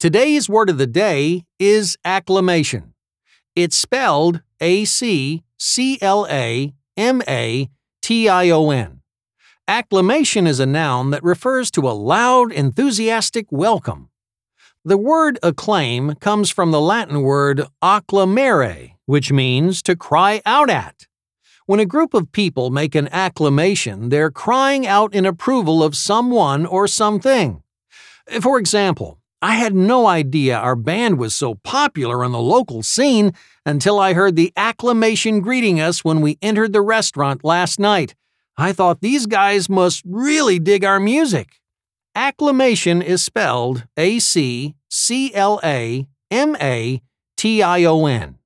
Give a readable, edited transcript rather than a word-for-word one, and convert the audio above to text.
Today's word of the day is acclamation. It's spelled A-C-C-L-A-M-A-T-I-O-N. Acclamation is a noun that refers to a loud, enthusiastic welcome. The word acclaim comes from the Latin word acclamare, which means to cry out at. When a group of people make an acclamation, they're crying out in approval of someone or something. For example, I had no idea our band was so popular on the local scene until I heard the acclamation greeting us when we entered the restaurant last night. I thought these guys must really dig our music. Acclamation is spelled A-C-C-L-A-M-A-T-I-O-N.